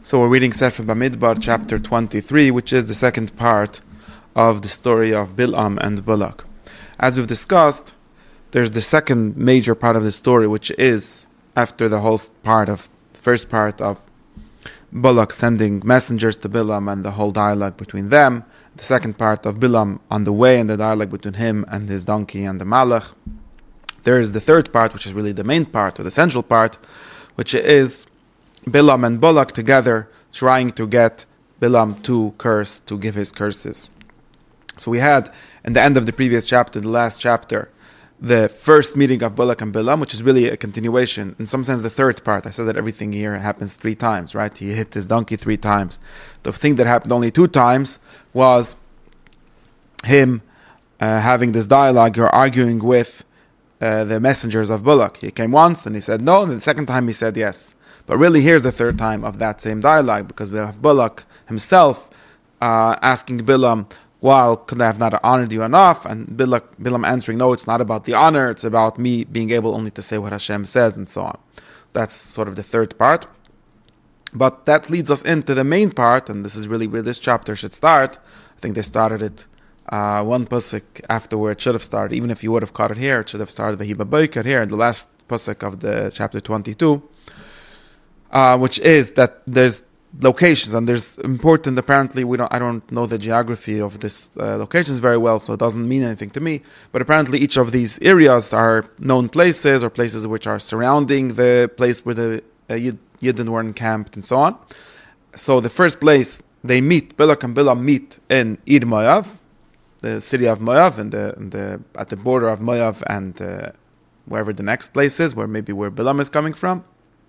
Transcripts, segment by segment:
So we're reading Sefer Bamidbar, chapter 23, which is the second part of the story of Bilam and Balak. As we've discussed, there's the second major part of the story, which is after the whole part of the first part of Balak sending messengers to Bilam and the whole dialogue between them. The second part of Bilam on the way and the dialogue between him and his donkey and the Malach. There is the third part, which is really the main part or the central part, which is Bilam and Balak together trying to get Bilam to give his curses. So we had, in the end of the previous chapter, the last chapter, the first meeting of Balak and Bilam, which is really a continuation. In some sense, the third part. I said that everything here happens 3 times, right? He hit his donkey 3 times. The thing that happened only 2 times was him having this dialogue or arguing with the messengers of Balak. He came once and he said no, and the second time he said yes. But really, here's the third time of that same dialogue, because we have Balak himself asking Bilam, well, could I have not honored you enough? And Bilam answering, no, it's not about the honor, it's about me being able only to say what Hashem says, and so on. That's sort of the third part. But that leads us into the main part, and this is really where this chapter should start. I think they started it one pasuk after where it should have started. Even if you would have caught it here, it should have started Vahi B'Boker here, the last pasuk of the chapter 22. Which is that there's locations, and there's important. Apparently, I don't know the geography of this locations very well, so it doesn't mean anything to me. But apparently, each of these areas are known places or places which are surrounding the place where the Yidden were encamped, and so on. So the first place they meet, Balak and Bilam meet in Ir Moav, the city of Moav, at the border of Moav and wherever the next place is, where Bilam is coming from.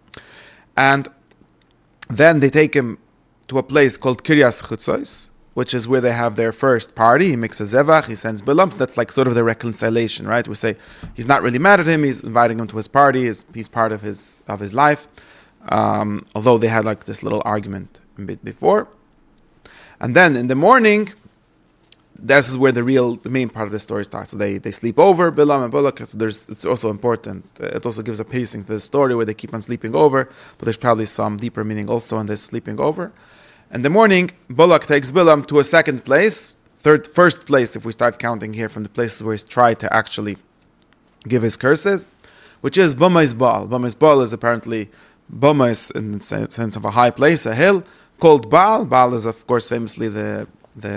And then they take him to a place called Kiryas Chutzos, which is where they have their first party. He makes a zevach, he sends Bilam. So that's like sort of the reconciliation, right? We say he's not really mad at him, he's inviting him to his party, he's part of his life. Although they had like this little argument a bit before. And then in the morning, this is where the main part of the story starts. So they sleep over, Bilam and Balak. So it's also important. It also gives a pacing to the story where they keep on sleeping over, but there's probably some deeper meaning also in this sleeping over. In the morning, Balak takes Bilam to a second place, first place if we start counting here from the places where he's tried to actually give his curses, which is Bamais Baal. Bamais Baal is apparently Bamais in the sense of a high place, a hill called Baal. Baal is of course famously the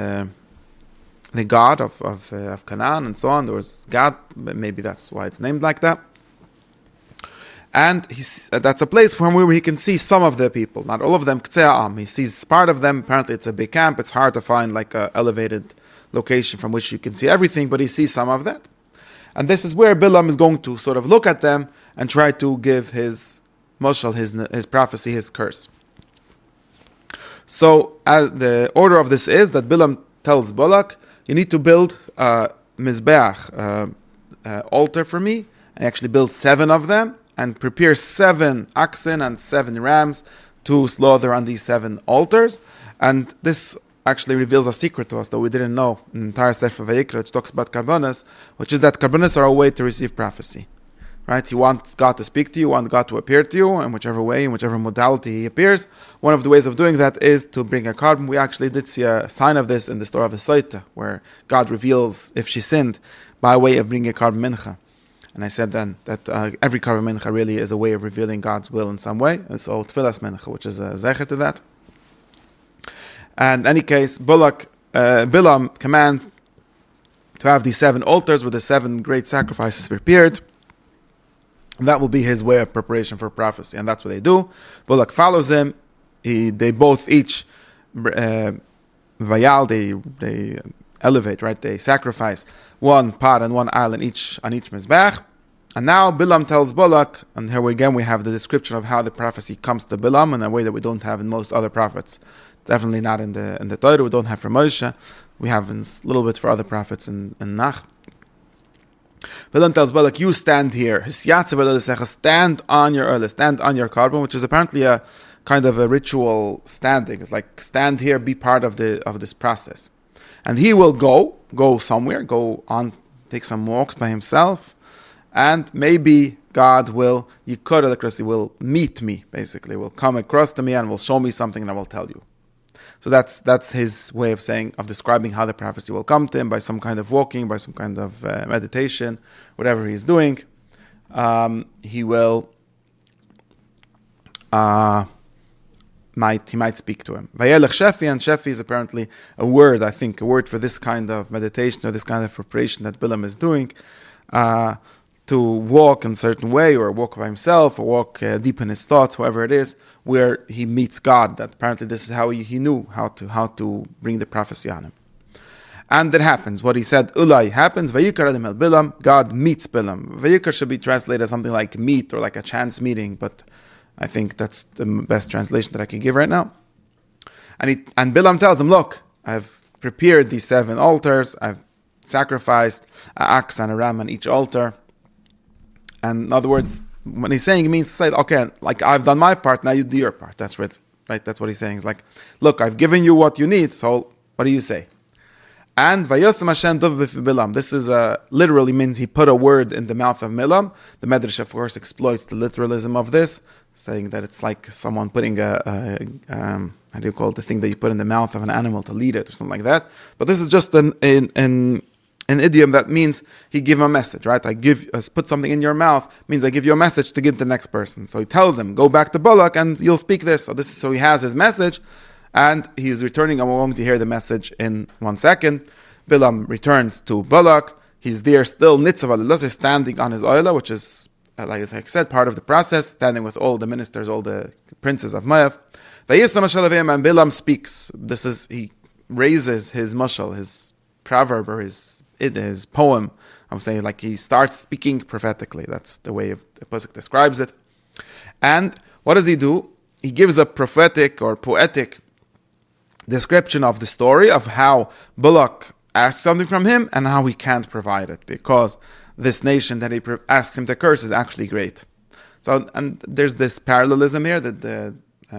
god of Canaan and so on. There was God, maybe that's why it's named like that. And that's a place from where he can see some of the people, not all of them. He sees part of them. Apparently it's a big camp. It's hard to find like an elevated location from which you can see everything, but he sees some of that. And this is where Bilam is going to sort of look at them and try to give his moshel, his prophecy, his curse. So as the order of this is that Bilam tells Balak, you need to build a mizbeach, altar for me, and actually build 7 of them, and prepare 7 oxen and 7 rams to slaughter on these 7 altars. And this actually reveals a secret to us that we didn't know in the entire Sefer Vayikra, which talks about karbonos, which is that karbonos are a way to receive prophecy. Right? You want God to speak to you, you want God to appear to you in whichever way, in whichever modality He appears. One of the ways of doing that is to bring a carbon. We actually did see a sign of this in the story of the Soita, where God reveals if she sinned by way of bringing a carbon mincha. And I said then that every carbon mincha really is a way of revealing God's will in some way. And so tfilas mincha, which is a zecher to that. And in any case, Bilam commands to have these 7 altars with the 7 great sacrifices prepared. And that will be his way of preparation for prophecy. And that's what they do. Balak follows him. They both each vayal, they elevate, right? They sacrifice 1 pot and 1 oil on each mizbech. And now Bilam tells Balak, and here again we have the description of how the prophecy comes to Bilam in a way that we don't have in most other prophets. Definitely not in the Torah. We don't have for Moshe. We have a little bit for other prophets in Nach. Bilam tells Balak, you stand here. Stand on your oil, stand on your carbon, which is apparently a kind of a ritual standing. It's like stand here, be part of this process. And he will go somewhere, go on, take some walks by himself, and maybe God will meet me, basically, will come across to me and will show me something and I will tell you. So that's his way of describing how the prophecy will come to him, by some kind of walking, by some kind of meditation, whatever he's doing. He might speak to him. Vayelech Shefi, and Shefi is apparently a word for this kind of meditation or this kind of preparation that Bilam is doing, to walk in a certain way, or walk by himself, or walk deep in his thoughts, whatever it is, where he meets God. That apparently this is how he knew how to bring the prophecy on him. And that happens. What he said, Ulai, happens. Vayikar Elohim el Bilam, God meets Bilam. Vayikar should be translated as something like meet, or like a chance meeting, but I think that's the best translation that I can give right now. And Bilam tells him, look, I've prepared these 7 altars. I've sacrificed an ox and a ram on each altar. And in other words, when he's saying, it means to say, okay, like I've done my part, now you do your part. That's right. That's what he's saying. It's like, look, I've given you what you need, so what do you say? And Vayosem Hashem Dov Bilam. This is literally means he put a word in the mouth of Bilam. The Medrash, of course, exploits the literalism of this, saying that it's like someone putting how do you call it, the thing that you put in the mouth of an animal to lead it, or something like that. But this is just an idiom that means he give him a message, right? Put something in your mouth means I give you a message to give to the next person. So he tells him, go back to Balak and you'll speak this. So he has his message, and he is returning. I'm going to hear the message in 1 second. Bilam returns to Balak. He's there still, Nitzav is standing on his oila, which is, like I said, part of the process, standing with all the ministers, all the princes of Moab. And Bilam speaks. He raises his mashal, his proverb, or his poem. I'm saying, like, he starts speaking prophetically. That's the way the pasuk describes it. And what does he do? He gives a prophetic or poetic description of the story of how Balak asks something from him and how he can't provide it, because this nation that he asks him to curse is actually great. So, and there's this parallelism here, that the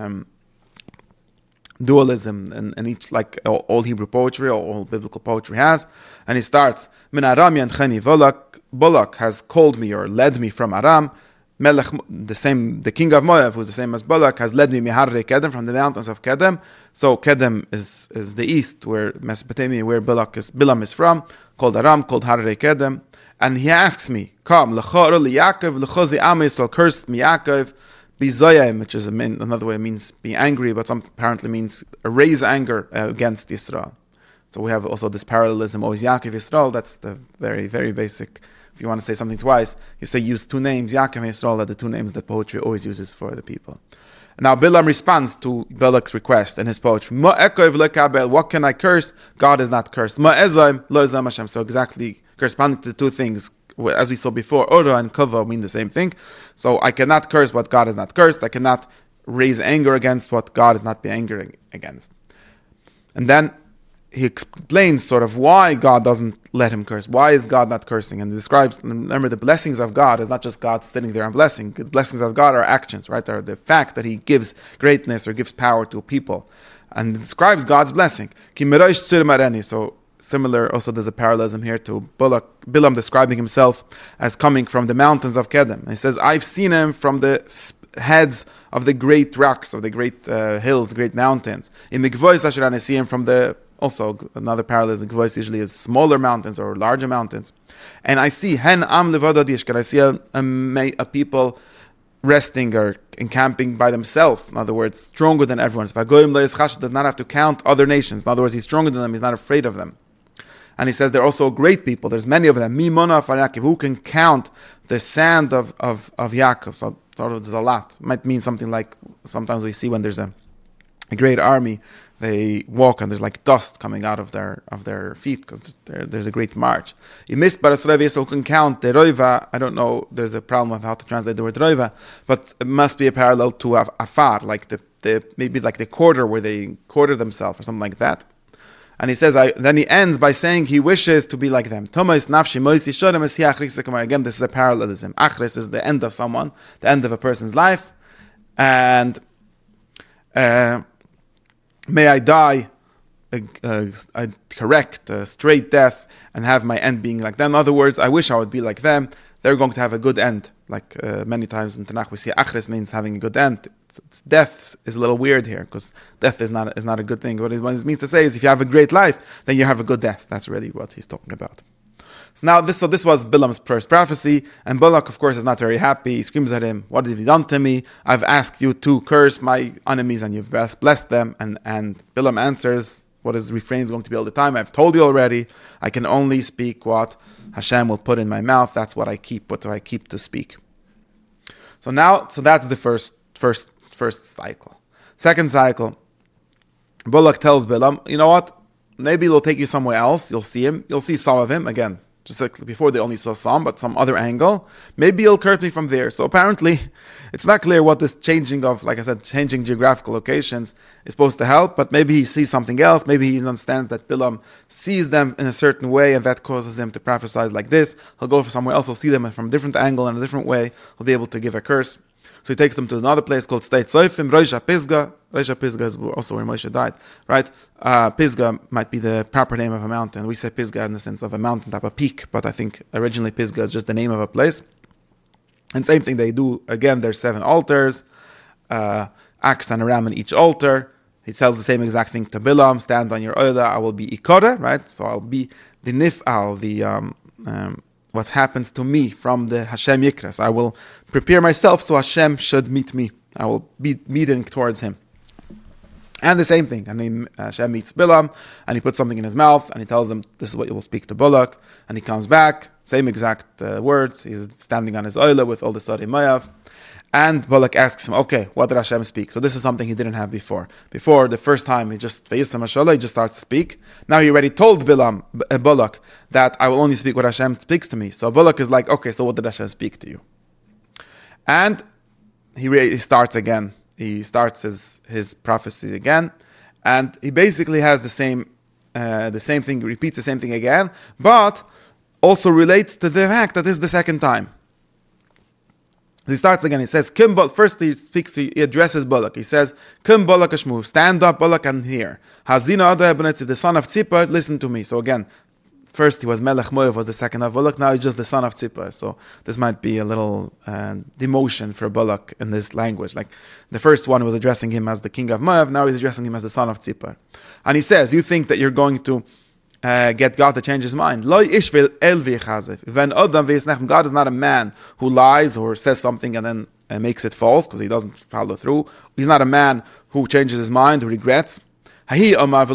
dualism in each, like all Hebrew poetry or all biblical poetry has. And he starts, Min Aram yancheni Balak has called me or led me from Aram. Melech, the king of Moab, who's the same as Balak, has led me Miharre Kedem, from the mountains of Kedem. So Kedem is the east, where Mesopotamia, where Bilam is from, called Aram, called Harre Kedem. And he asks me, come, L'chor Yaakov, L'chozi Am Yisrael, cursed me Yaakov, Bizoyim, which is another way, means be angry, but some apparently means raise anger against Israel. So we have also this parallelism, always Yaakov Yisrael. That's the very, very basic. If you want to say something twice, you say use 2 names, Yaakov and Yisrael, are the 2 names that poetry always uses for the people. Now Bilam responds to Balak's request in his poetry. What can I curse? God is not cursed. So exactly corresponding to the 2 things, as we saw before, Ora and Kava mean the same thing. So I cannot curse what God is not cursed. I cannot raise anger against what God is not being angry against. And then he explains sort of why God doesn't let him curse. Why is God not cursing? And he describes, remember, the blessings of God is not just God sitting there and blessing. The blessings of God are actions, right? Are the fact that he gives greatness or gives power to people. And he describes God's blessing. So similar, also there's a parallelism here to Bilam describing himself as coming from the mountains of Kedem. And he says, I've seen him from the heads of the great rocks, of the great hills, the great mountains. In Mikvois Asheran, I see him from the, also another parallelism, Mikvois usually is smaller mountains or larger mountains. And I see Hen Am Levada Dishkar, I see a people resting or encamping by themselves. In other words, stronger than everyone. Vagoyim Le'eschach does not have to count other nations. In other words, he's stronger than them, he's not afraid of them. And he says they're also great people. There's many of them. Mimona Far Yaakov, who can count the sand of Yaakov. So there's a lot. It might mean something like, sometimes we see when there's a great army, they walk and there's like dust coming out of their feet because there's a great march. You missed Barasrav Yisrael, who can count the Roiva. I don't know, there's a problem of how to translate the word Roiva, but it must be a parallel to Afar, like the maybe like the quarter where they quarter themselves or something like that. And he says, then he ends by saying he wishes to be like them. Again, this is a parallelism. Achris is the end of someone, the end of a person's life. And may I die a correct, straight death and have my end being like them. In other words, I wish I would be like them. they're going to have a good end. Like many times in Tanakh we see Achris means having a good end. Death is a little weird here, because death is not a good thing. What it means to say is, if you have a great life, then you have a good death. That's really what he's talking about. So this was Bilam's first prophecy, and Balak, of course, is not very happy. He screams at him, "What have you done to me? I've asked you to curse my enemies, and you've blessed them." And Bilam answers what his refrain is going to be all the time: "I've told you already. I can only speak what Hashem will put in my mouth. That's what I keep. What do I keep to speak?" So that's the first cycle. Second cycle, Balak tells Bilam, "You know what? Maybe he'll take you somewhere else. You'll see him. You'll see some of him again." Just like before, they only saw some, but some other angle. Maybe he'll curse me from there. So apparently, it's not clear what this changing geographical locations is supposed to help, but maybe he sees something else. Maybe he understands that Bilam sees them in a certain way, and that causes him to prophesy like this. He'll go for somewhere else, he'll see them from a different angle and a different way. He'll be able to give a curse. So he takes them to another place called State Soifim, Roisha Pisgah. Roisha Pisgah is also where Moshe died, right? Pisgah might be the proper name of a mountain. We say Pisgah in the sense of a mountain type of peak, but I think originally Pisgah is just the name of a place. And same thing they do. Again, there's 7 altars, axe and a ram in each altar. He tells the same exact thing to Bilam: "Stand on your oila, I will be ikore," right? So I'll be the nif'al, what happens to me from the Hashem Yikras. I will prepare myself so Hashem should meet me. I will be meeting towards him. And the same thing. Hashem meets Bilam, and he puts something in his mouth, and he tells him, "This is what you will speak to Balak." And he comes back, same exact words. He's standing on his oila with all the Sari Mayav. And Balak asks him, "Okay, what did Hashem speak?" So this is something he didn't have before. Before, the first time, he just starts to speak. Now he already told Balak that I will only speak what Hashem speaks to me. So Balak is like, "Okay, so what did Hashem speak to you?" And he starts again. He starts his prophecy again, and he basically has the same thing, repeats the same thing again, but also relates to the fact that this is the second time. He starts again. He says, first he addresses Balak. He says, "Kim Balak Ashmu, stand up, Balak, and hear. Hazina Adai Benetzi, the son of Tzipar, listen to me." So again, first he was Melech Moav, was the second of Balak. Now he's just the son of Tzipar. So this might be a little demotion for Balak in this language. Like the first one was addressing him as the king of Moav. Now he's addressing him as the son of Tzipar. And he says, "You think that you're going to get God to change his mind? God is not a man who lies or says something and then makes it false because he doesn't follow through. He's not a man who changes his mind, who regrets. A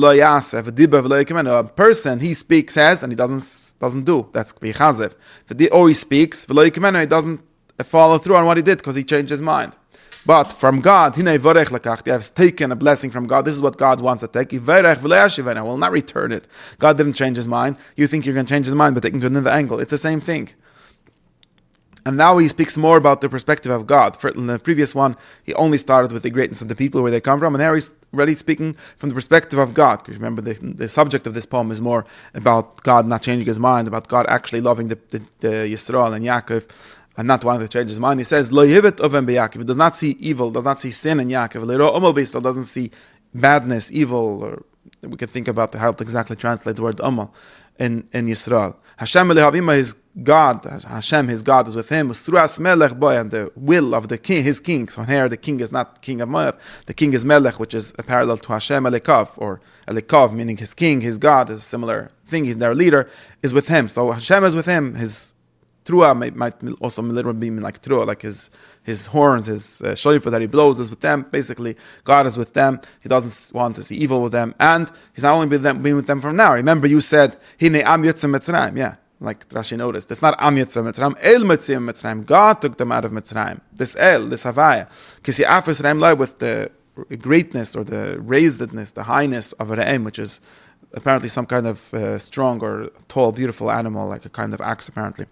person, he speaks, says, and he doesn't do. That's v'chazev. Or he speaks, he doesn't follow through on what he did because he changed his mind. But from God, you have taken a blessing from God. This is what God wants to take. I will not return it. God didn't change his mind. You think you're going to change his mind by taking to another angle. It's the same thing. And now he speaks more about the perspective of God. In the previous one, he only started with the greatness of the people, where they come from, and now he's really speaking from the perspective of God. Because remember, the subject of this poem is more about God not changing his mind, about God actually loving the Yisrael and Yaakov, and not wanting to change his mind. He says, "Lo yivit ovem beYaakov." It does not see evil, does not see sin in Yaakov. Le'ro omal b'Yisrael doesn't see badness, evil, or we can think about how to exactly translate the word omal in Yisrael. Hashem elehavima, his God. Hashem, his God, is with him. Struas melech boy, and the will of the king, his king. So here, the king is not king of Moab. The king is melech, which is a parallel to Hashem Elikav, or Elikav, meaning his king, his God, is a similar thing. He's their leader, is with him. So Hashem is with him. His Trua might also literally mean like Trua, like his horns, his shofar that he blows is with them. Basically, God is with them. He doesn't want to see evil with them. And he's not only being with them from now. Remember, you said, Hine am Yitzim Mitzrayim. Yeah, like Rashi noticed. It's not Am Yitzim Mitzrayim. El Mitzim Mitzrayim. God took them out of Mitzrayim. This Havaya. Kisi Af Yisraim lie with the greatness or the raisedness, the highness of Re'em, which is apparently some kind of strong or tall, beautiful animal, like a kind of axe apparently.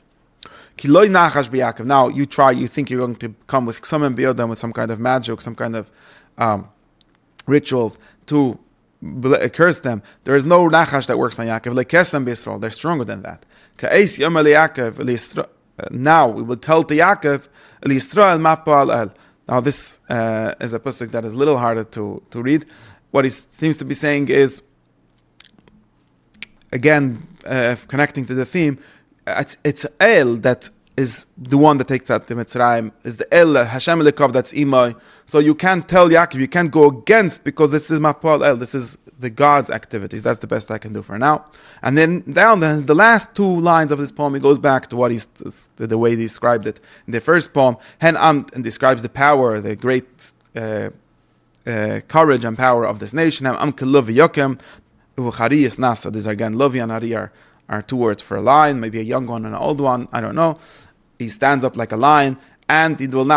Now you think you're going to come with some embiyodam, with some kind of magic, some kind of rituals to curse them. There is no nachash that works on Yaakov. They're stronger than that. Now we will tell to Yaakov, now this is a pasuk that is a little harder to read. What he seems to be saying is, again, connecting to the theme, it's El that is the one that takes that to Mitzrayim, is the El, Hashem Elikov, that's Imai. So you can't tell Yaakov, you can't go against, because this is Mapal El, this is the God's activities. That's the best I can do for now. And then down then the last two lines of this poem, he goes back to what the way he described it in the first poem, and describes the power, the great courage and power of this nation. Yokem, Nasa. These are again, Lovi and Hari are two words for a lion, maybe a young one and an old one, I don't know. He stands up like a lion, and he will not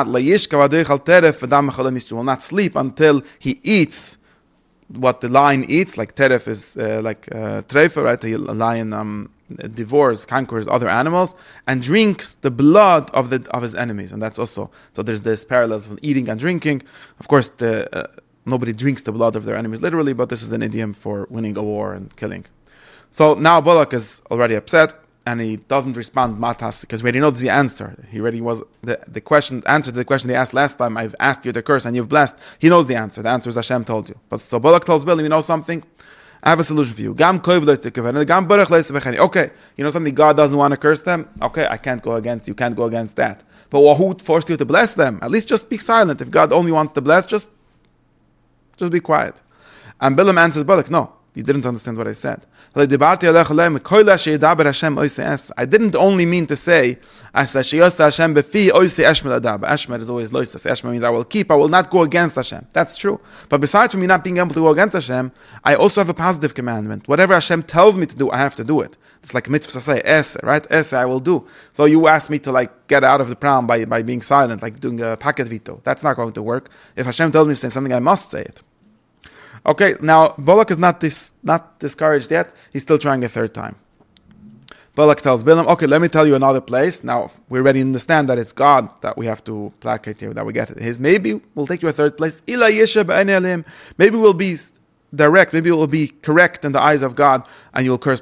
sleep until he eats what the lion eats. Like teref is like treifa, right? A lion devours, conquers other animals, and drinks the blood of his enemies. And that's also, so there's this parallels of eating and drinking. Of course, nobody drinks the blood of their enemies literally, but this is an idiom for winning a war and killing. So now Balak is already upset, and he doesn't respond matas, because we already know the answer. He already was the question, answer to the question he asked last time. I've asked you to curse and you've blessed. He knows the answer. The answer is Hashem told you. But so Balak tells Bilam, you know something? I have a solution for you. Okay, you know something? God doesn't want to curse them. Okay, I can't go against. You can't go against that. But who forced you to bless them? At least just be silent. If God only wants to bless, just be quiet. And Bilam answers Balak, no. You didn't understand what I said. I didn't only mean to say, Ashmer is always loisas. Ashmer means I will not go against Hashem. That's true. But besides from me not being able to go against Hashem, I also have a positive commandment. Whatever Hashem tells me to do, I have to do it. It's like mitzvah say, es, right? Es, I will do. So you ask me to get out of the problem by being silent, like doing a packet veto. That's not going to work. If Hashem tells me to say something, I must say it. Okay, now Balak is not discouraged yet. He's still trying a third time. Balak tells Bilam, okay, let me tell you another place. Now, we already understand that it's God that we have to placate here, that we get it. Maybe we'll take you a third place. Maybe we'll be direct. Maybe we'll be correct in the eyes of God, and you will curse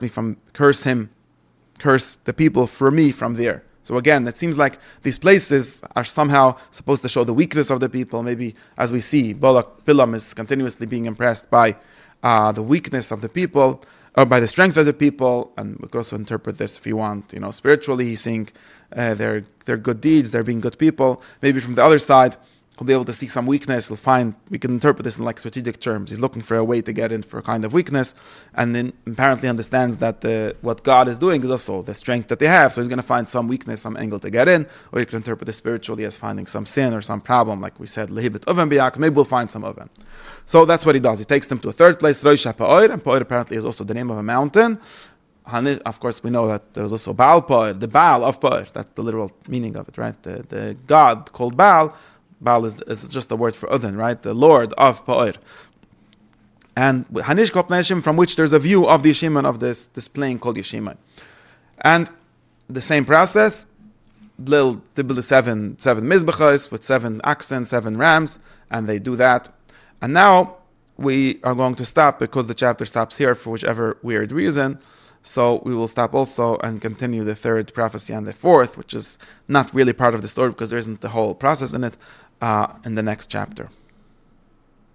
the people for me from there. So again, it seems like these places are somehow supposed to show the weakness of the people. Maybe, as we see, Bilam is continuously being impressed by the weakness of the people, or by the strength of the people. And we could also interpret this, if you want, spiritually, he's seeing their good deeds, they're being good people. Maybe from the other side, he'll be able to see some weakness. We can interpret this in strategic terms. He's looking for a way to get in for a kind of weakness, and then apparently understands that what God is doing is also the strength that they have. So he's going to find some weakness, some angle to get in, or you can interpret it spiritually as finding some sin or some problem, like we said, lehibit oven biyak. Maybe we'll find some oven. So that's what he does. He takes them to a third place, Rosh Pa'or, and Pa'or apparently is also the name of a mountain. Of course, we know that there's also Baal Pa'or, the Baal of Pa'or. That's the literal meaning of it, right? The god called Baal. Baal is just a word for Odin, right? The Lord of Pa'or. And Hanish Kopneshim, from which there's a view of the Yeshiman, of this plain called Yeshiman. And the same process, they build the seven mizbachos with 7 oxen, 7 rams, and they do that. And now we are going to stop, because the chapter stops here for whichever weird reason. So we will stop also and continue the third prophecy and the fourth, which is not really part of the story because there isn't the whole process in it, in the next chapter.